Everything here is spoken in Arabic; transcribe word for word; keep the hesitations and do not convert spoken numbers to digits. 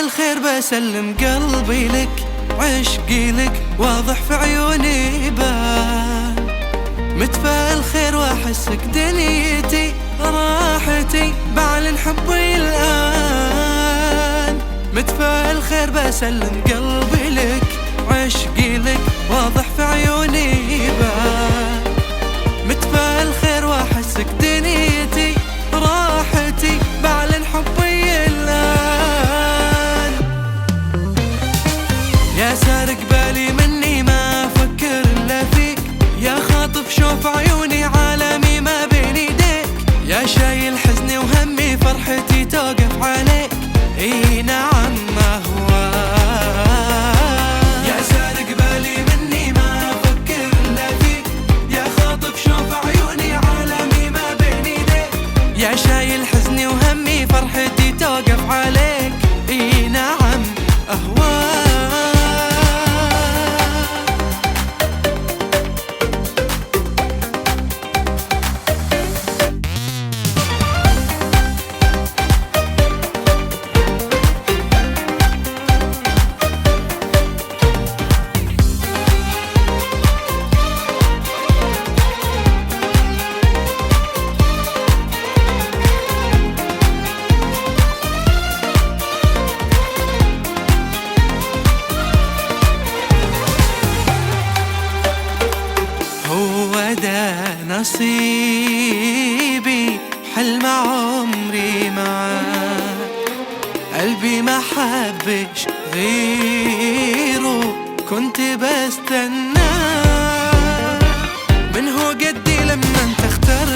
الخير بسلم قلبي لك، عشقي لك واضح في عيوني بان. متفائل خير واحسك دنيتي راحتي، بعلن حبي الآن. متفائل خير بسلم قلبي لك، عشقي لك واضح في عيوني بان. متفائل خير واحسك دنيتي راحتي، بعلن حبي الآن. يا سارق بالي مني ما أفكر إلا فيك، يا خاطف شوف عيوني عالمي ما بين يديك. يا شايل حزني وهمي فرحتي توقف عليك، اي نعم أهواك. يا سارق بالي مني ما أفكر إلا فيك، يا خاطف شوف عيوني عالمي ما بين يديك. يا شايل حزني وهمي فرحتي توقف عليك، اي نعم أهواك. نصيبي حلم عمري معاك، قلبي ما حبش غيره كنت بستناه. من هو قدي لما انت اخترت